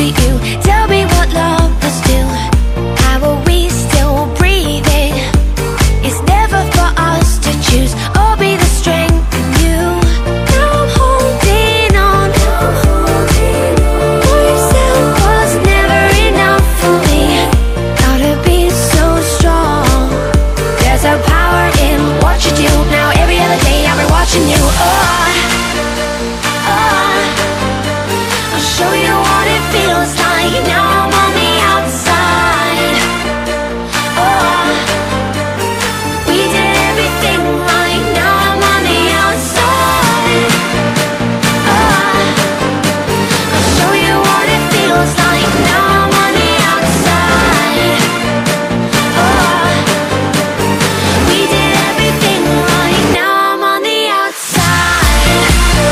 to you. Tell me what love was do. How are we still breathing? It's never for us to choose or be the strength in you. Now I'm holding on. What you said was never enough for me. Gotta be so strong. There's a power in what you do. Now every other day I'll be watching you. I'll show you what it feels like. Now I'm on the outside. We did everything right. Now I'm on the outside. I'll show you what it feels like. Now I'm on the outside. We did everything right. Now I'm on the outside.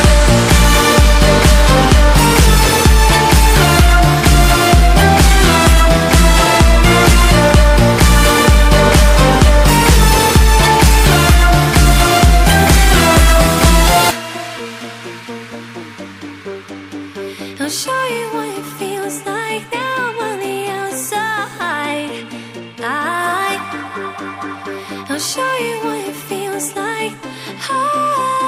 I'll show you what it feels like. Now I'm on the outside. I'll show you what it feels like.